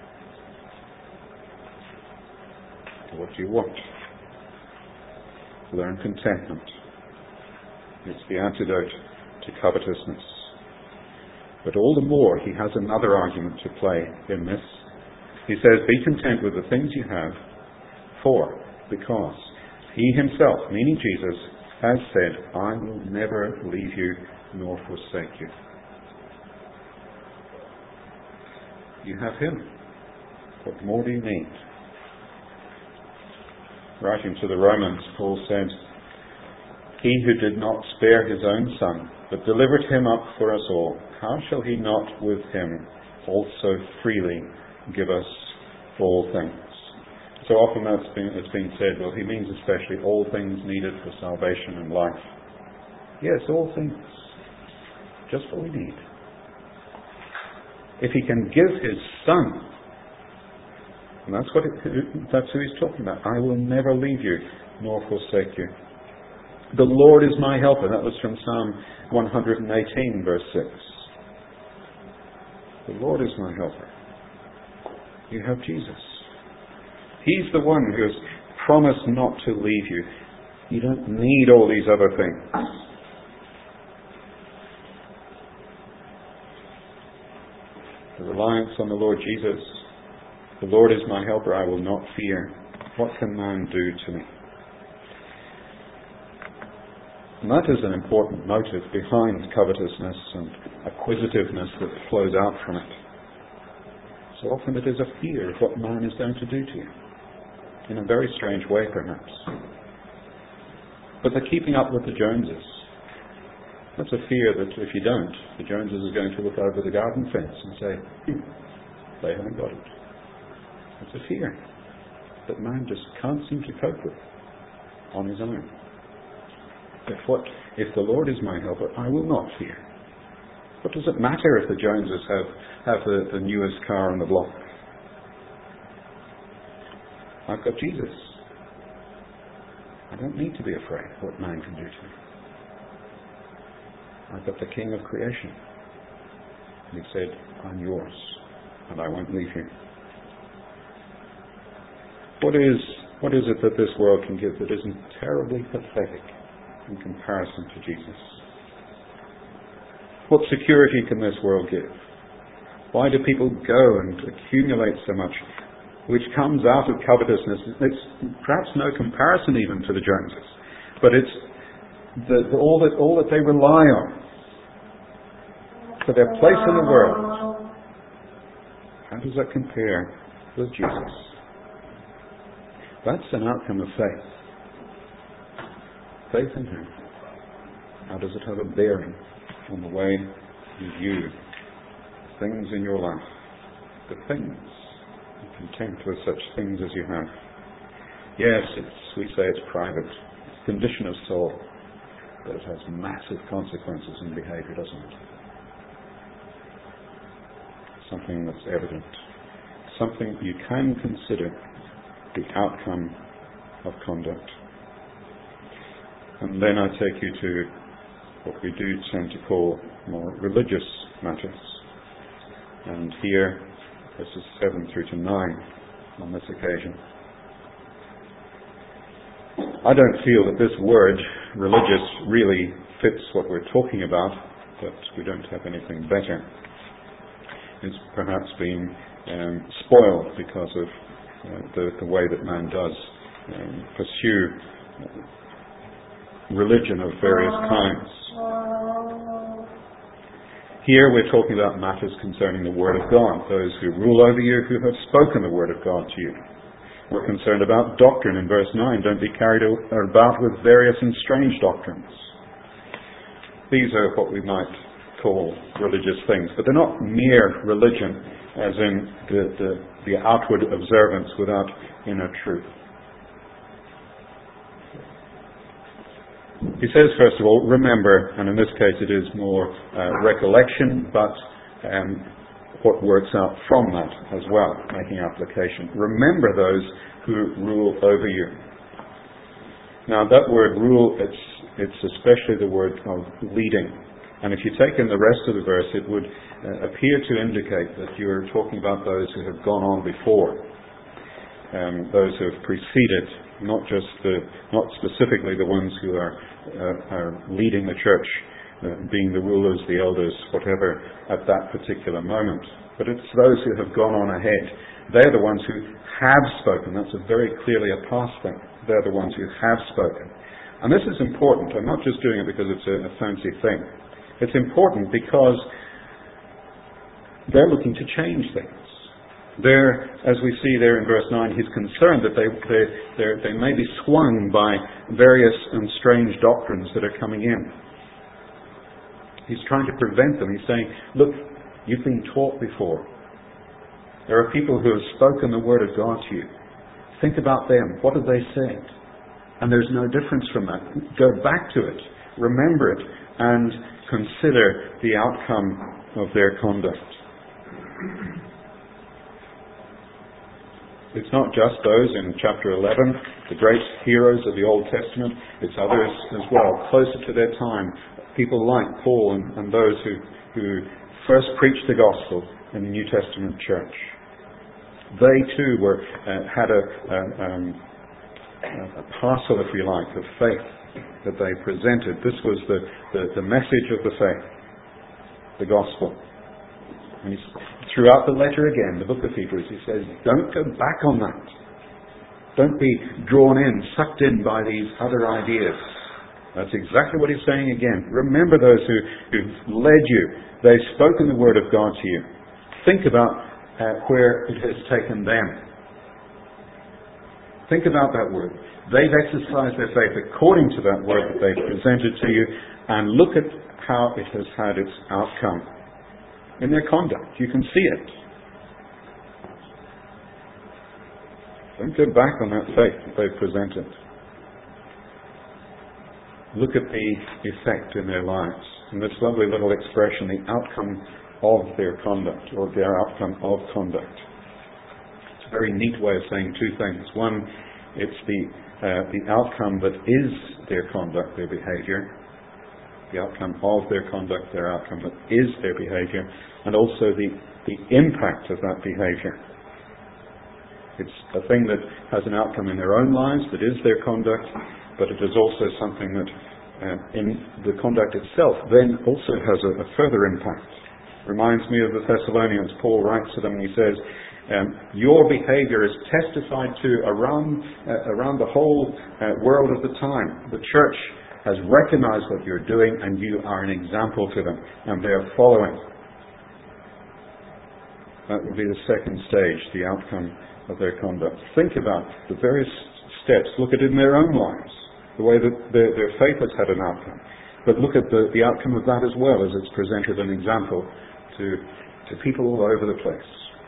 What do you want? Learn contentment. It's the antidote to covetousness. But all the more, he has another argument to play in this. He says, be content with the things you have, because he himself, meaning Jesus, has said, I will never leave you nor forsake you. You have him. What more do you need? Writing to the Romans, Paul said, he who did not spare his own son, but delivered him up for us all, how shall he not with him also freely give us all things? So often it's been said, well, he means especially all things needed for salvation and life. Yes, all things. Just what we need. If he can give his son, and that's who he's talking about. I will never leave you nor forsake you. The Lord is my helper. That was from Psalm 118, verse 6. The Lord is my helper. You have Jesus. He's the one who has promised not to leave you. You don't need all these other things. The reliance on the Lord Jesus. The Lord is my helper, I will not fear. What can man do to me? And that is an important motive behind covetousness and acquisitiveness that flows out from it. So often it is a fear of what man is going to do to you. In a very strange way, perhaps. But the keeping up with the Joneses, that's a fear that if you don't, the Joneses are going to look over the garden fence and say, they haven't got it. It's a fear that man just can't seem to cope with on his own. If the Lord is my helper, I will not fear. What does it matter if the Joneses have the newest car on the block? I've got Jesus. I don't need to be afraid of what man can do to me. I've got the King of creation. And he said, I'm yours, and I won't leave you. What is it that this world can give that isn't terribly pathetic in comparison to Jesus? What security can this world give? Why do people go and accumulate so much, which comes out of covetousness? It's perhaps no comparison even to the Joneses, but it's all that they rely on for their place in the world. How does that compare with Jesus? That's an outcome of faith. Faith in Him. How does it have a bearing on the way you view things in your life? The things. Be content with such things as you have. Yes, we say it's private. It's a condition of soul. But it has massive consequences in behavior, doesn't it? Something that's evident. Something you can consider the outcome of conduct. And then I take you to what we do tend to call more religious matters. And here, verses 7 through to 9 on this occasion. I don't feel that this word, religious, really fits what we're talking about, but we don't have anything better. It's perhaps been spoiled because of the way that man does pursue religion of various kinds. Here we're talking about matters concerning the Word of God, those who rule over you, who have spoken the Word of God to you. We're concerned about doctrine in verse 9. Don't be carried about with various and strange doctrines. These are what we might call religious things, but they're not mere religion, as in the outward observance without inner truth. He says, first of all, remember, and in this case it is more recollection, but what works out from that as well, making application. Remember those who rule over you. Now that word rule, it's especially the word of leading. And if you take in the rest of the verse, it would appear to indicate that you're talking about those who have gone on before, those who have preceded, not specifically the ones who are leading the church, being the rulers, the elders, whatever, at that particular moment. But it's those who have gone on ahead. They're the ones who have spoken. That's very clearly a past thing. They're the ones who have spoken. And this is important. I'm not just doing it because it's a fancy thing. It's important because they're looking to change things. They're, as we see there in verse 9, he's concerned that they may be swung by various and strange doctrines that are coming in. He's trying to prevent them. He's saying, look, you've been taught before. There are people who have spoken the Word of God to you. Think about them. What have they said? And there's no difference from that. Go back to it. Remember it. And consider the outcome of their conduct. It's not just those in chapter 11, the great heroes of the Old Testament. It's others as well, closer to their time. People like Paul and those who first preached the gospel in the New Testament church. They too had a parcel, if you like, of faith that they presented. This was the message of the faith, the gospel. And throughout the letter again, the book of Hebrews, he says, don't go back on that. Don't be drawn in, sucked in by these other ideas. That's exactly what he's saying again. Remember those who've led you. They've spoken the word of God to you. Think about where it has taken them. Think about that word. They've exercised their faith according to that word that they've presented to you, and look at how it has had its outcome in their conduct. You can see it. Don't go back on that faith that they've presented. Look at the effect in their lives. And this lovely little expression, the outcome of their conduct, or their outcome of conduct. It's a very neat way of saying two things. One, it's the outcome that is their conduct, their behavior. The outcome of their conduct, their outcome that is their behavior. And also the impact of that behavior. It's a thing that has an outcome in their own lives, that is their conduct, but it is also something that in the conduct itself then also has a further impact. Reminds me of the Thessalonians. Paul writes to them and he says, your behavior is testified to around the whole world at the time. The church has recognized what you're doing, and you are an example to them, and they are following. That would be the second stage, the outcome of their conduct. Think about the various steps. Look at it in their own lives, the way that their faith has had an outcome. But look at the outcome of that as well, as it's presented an example to people all over the place.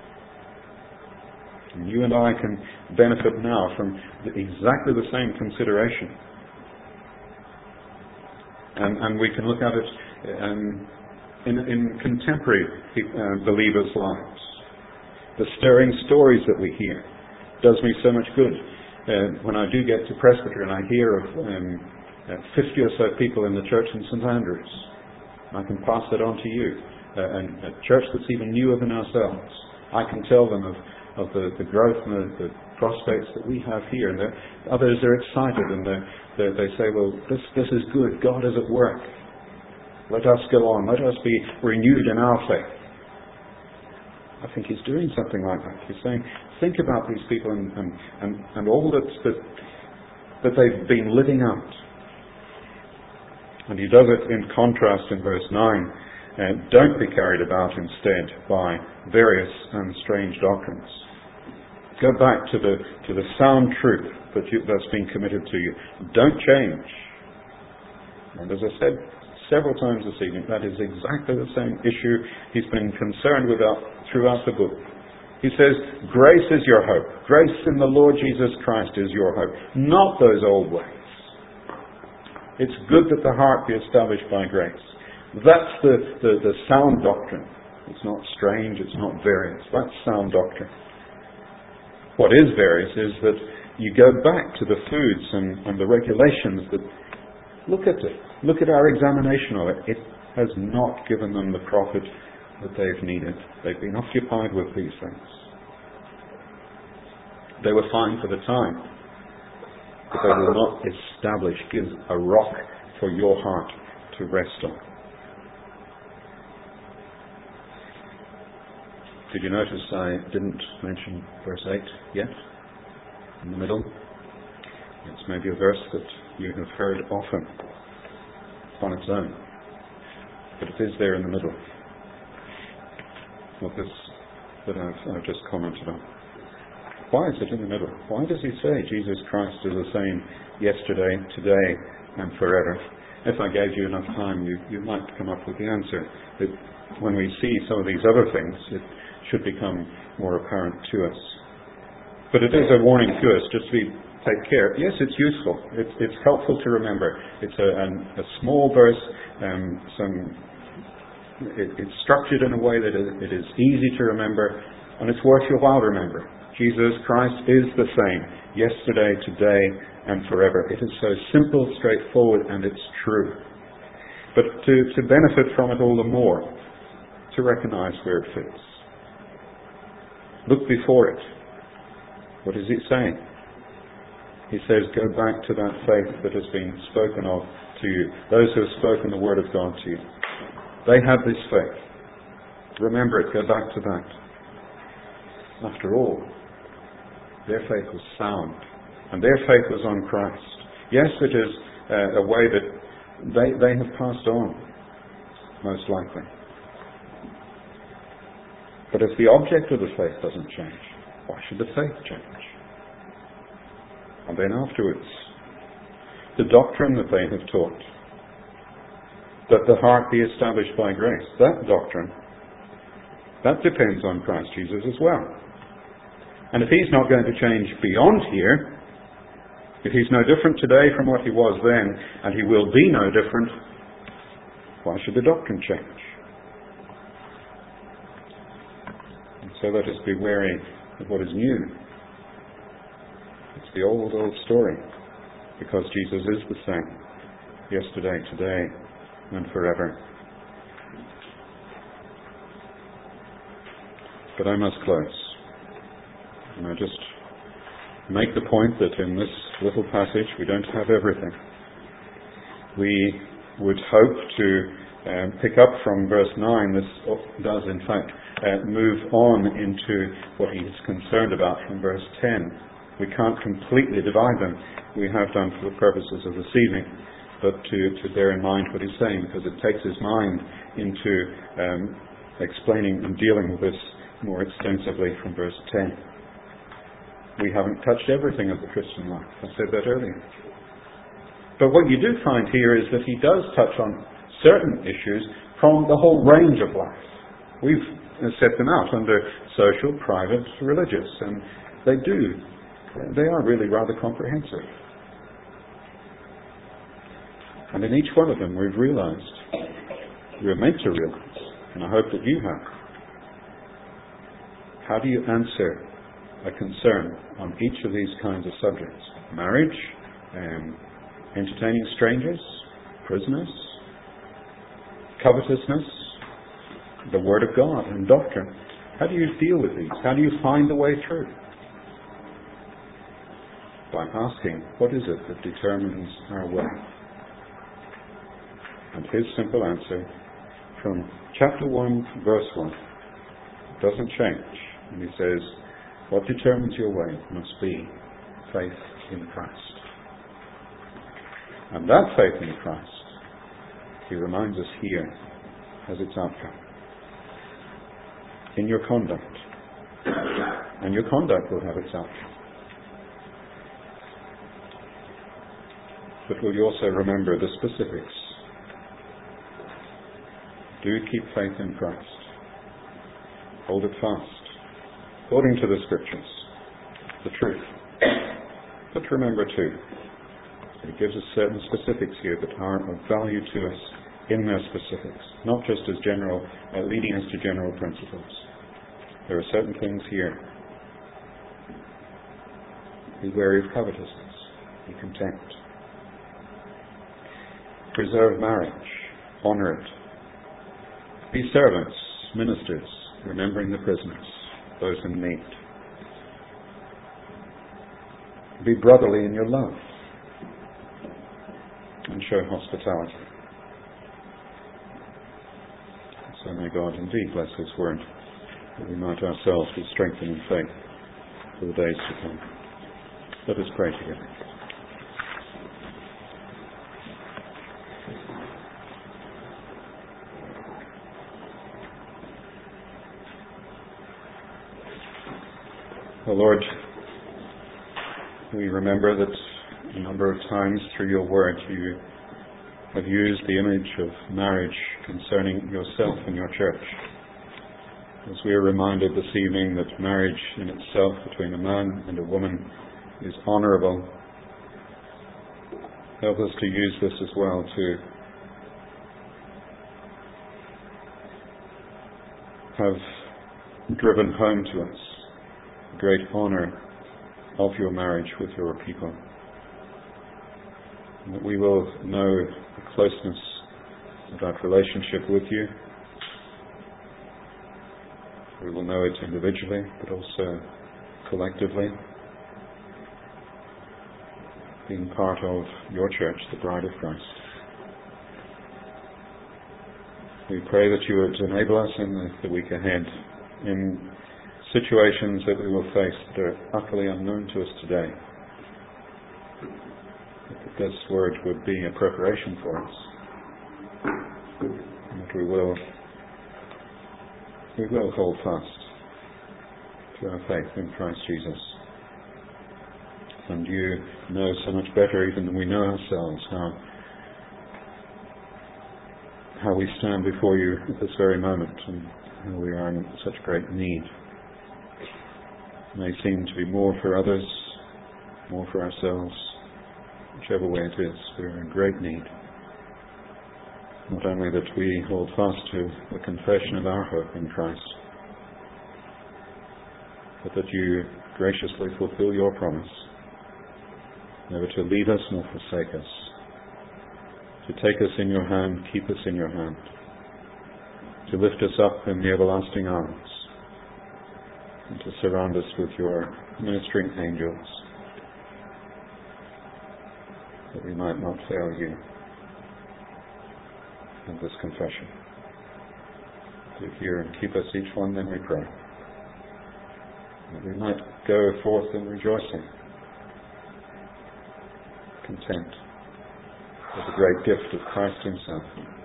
And you and I can benefit now from exactly the same consideration. And we can look at it in contemporary believers' lives. The stirring stories that we hear does me so much good. When I do get to Presbytery and I hear of 50 or so people in the church in St Andrews, I can pass that on to you. And a church that's even newer than ourselves, I can tell them of the growth and the prospects that we have here. And others are excited and they say, well, this is good. God is at work. Let us go on. Let us be renewed in our faith. I think he's doing something like that. He's saying, think about these people and all that they've been living out. And he does it in contrast in verse 9. Don't be carried about instead by various and strange doctrines. Go back to the sound truth that's been committed to you. Don't change. And as I said several times this evening, that is exactly the same issue he's been concerned with throughout the book. He says, grace is your hope. Grace in the Lord Jesus Christ is your hope. Not those old ways. It's good that the heart be established by grace. That's the sound doctrine. It's not strange, it's not various. That's sound doctrine. What is various is that you go back to the foods and the regulations that look at it. Look at our examination of it. It has not given them the profit that they've needed. They've been occupied with these things. They were fine for the time, but they will not establish, give a rock for your heart to rest on. Did you notice I didn't mention verse 8 yet? In the middle? It's maybe a verse that you have heard often on its own, but it is there in the middle of this that I've just commented on. Why is it in the middle? Why does he say Jesus Christ is the same yesterday, today, and forever? If I gave you enough time, you might come up with the answer. That when we see some of these other things, it should become more apparent to us. But it is a warning to us, just to take care. Yes, it's useful. It's helpful to remember. It's a small verse. It's structured in a way that it is easy to remember, and it's worth your while to remember. Jesus Christ is the same, yesterday, today, and forever. It is so simple, straightforward, and it's true. But to benefit from it all the more, to recognize where it fits. Look before it. What is it saying? He says, go back to that faith that has been spoken of to you. Those who have spoken the word of God to you. They have this faith. Remember it. Go back to that. After all, their faith was sound. And their faith was on Christ. Yes, it is a way that they have passed on, most likely. But if the object of the faith doesn't change, why should the faith change? And then afterwards, the doctrine that they have taught, that the heart be established by grace, that doctrine, that depends on Christ Jesus as well. And if he's not going to change beyond here, if he's no different today from what he was then, and he will be no different, why should the doctrine change? And so let us be wary of what is new. It's the old story, because Jesus is the same, yesterday, today, and forever. But I must close. And I just make the point that in this little passage we don't have everything. We would hope to pick up from verse 9. This does in fact move on into what he is concerned about from verse 10. We can't completely divide them. We have done for the purposes of this evening, but to bear in mind what he's saying, because it takes his mind into explaining and dealing with this more extensively from verse 10. We haven't touched everything of the Christian life. I said that earlier. But what you do find here is that he does touch on certain issues from the whole range of life. We've set them out under social, private, religious, and they are really rather comprehensive. And in each one of them we've realized, we're meant to realize, and I hope that you have, how do you answer a concern on each of these kinds of subjects? Marriage, entertaining strangers, prisoners, covetousness, the Word of God and doctrine. How do you deal with these? How do you find the way through? By asking, what is it that determines our way? And his simple answer from chapter 1, verse 1, doesn't change. And he says, what determines your way must be faith in Christ. And that faith in Christ, he reminds us here, has its outcome in your conduct. And your conduct will have its outcome. But will you also remember the specifics? Do keep faith in Christ. Hold it fast, according to the Scriptures, the truth. But remember too, it gives us certain specifics here that are of value to us in their specifics, not just as general, leading us to general principles. There are certain things here. Be wary of covetousness. Be content. Preserve marriage. Honor it. Be servants, ministers, remembering the prisoners, those in need. Be brotherly in your love and show hospitality. So may God indeed bless His word, that we might ourselves be strengthened in faith for the days to come. Let us pray together. O Lord, we remember that a number of times through your word you have used the image of marriage concerning yourself and your church. As we are reminded this evening that marriage in itself between a man and a woman is honourable, help us to use this as well to have driven home to us the great honour of your marriage with your people. And that we will know the closeness of that relationship with you. We will know it individually, but also collectively. being part of your church, the bride of Christ. We pray that you would enable us in the week ahead in situations that we will face that are utterly unknown to us today. That this word would be a preparation for us. And that we will hold fast to our faith in Christ Jesus. And you know so much better even than we know ourselves how we stand before you at this very moment and how we are in such great need. It may seem to be more for others, more for ourselves. Whichever way it is, we are in great need. Not only that we hold fast to the confession of our hope in Christ, but that you graciously fulfill your promise, never to leave us nor forsake us, to take us in your hand, keep us in your hand, to lift us up in the everlasting arms, and to surround us with your ministering angels, that we might not fail you in this confession. To hear and keep us each one, then we pray, that we might go forth in rejoicing, content with the great gift of Christ himself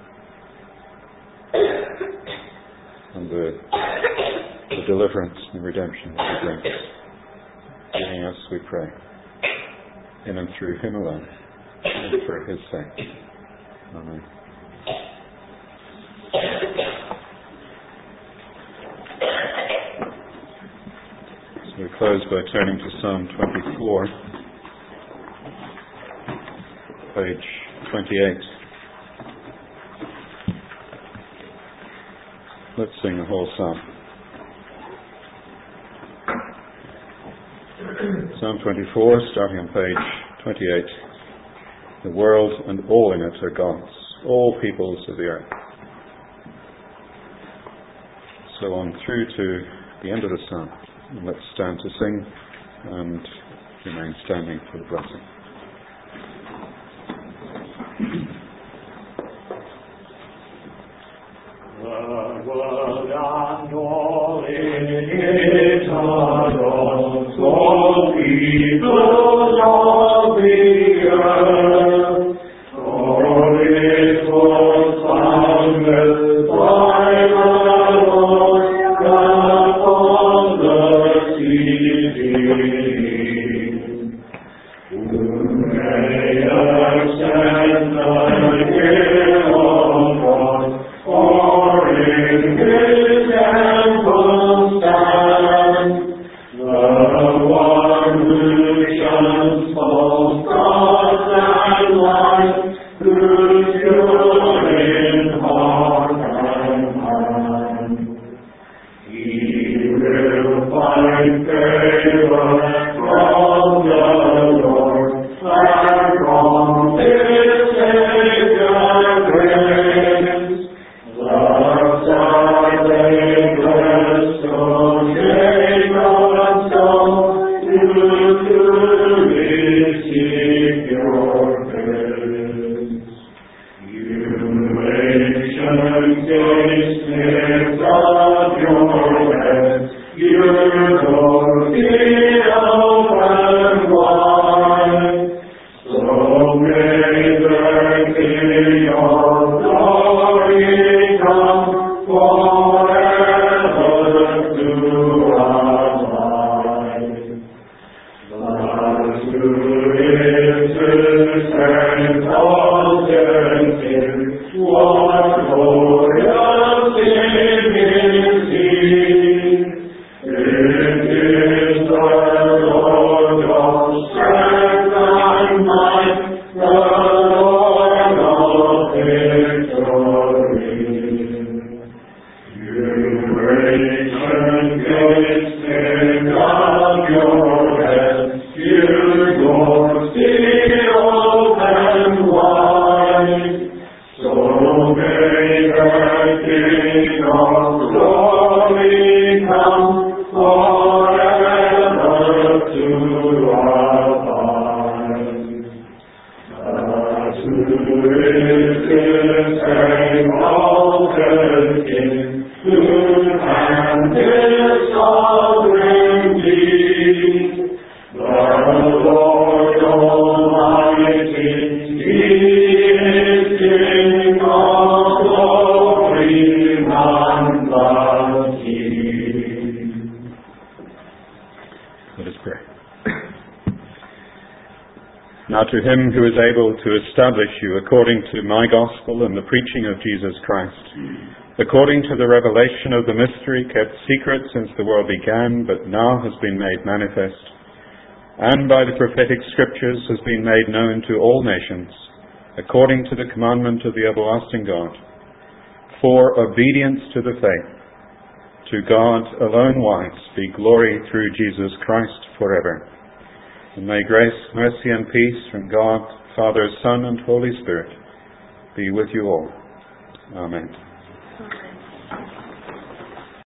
and the deliverance and redemption that he brings, giving us, we pray, in and through him alone, and for his sake. Amen. So we close by turning to Psalm 24, page 28. Let's sing the whole psalm. Psalm 24, starting on page 28. The world and all in it are God's, all peoples of the earth. So on through to the end of the psalm. And let's stand to sing and remain standing for the blessing. The world and all in it are God's, all peoples of the earth. For it was founded by the Lord upon the sea. Who may ascend the hill of God, or in his temple stand? The one who shuns false gods and lies, who's pure in heart and mind. He will find favor from the Lord, and from his Savior grace. Thus are they blessed, O Jacob's soul, to receive your praise. You nations taste of your hands, you know the open wide. So may the King of glory come forever to our life. Thus to his descent exalted King, what glorious in his seed. It is the Lord of strength and might, the Lord of victory. You ancient gates, take up your head, you doors be open wide. So may the King of glory come forever to our lives. exalted King, who can this sovereignty? The Lord Almighty, He is King of glory, none but He. Let us pray. Now to Him who is able to establish you according to my gospel and the preaching of Jesus Christ, according to the revelation of the mystery kept secret since the world began, but now has been made manifest, and by the prophetic scriptures has been made known to all nations, according to the commandment of the everlasting God, for obedience to the faith, to God alone wise be glory through Jesus Christ forever. And may grace, mercy and peace from God, Father, Son and Holy Spirit be with you all. Amen.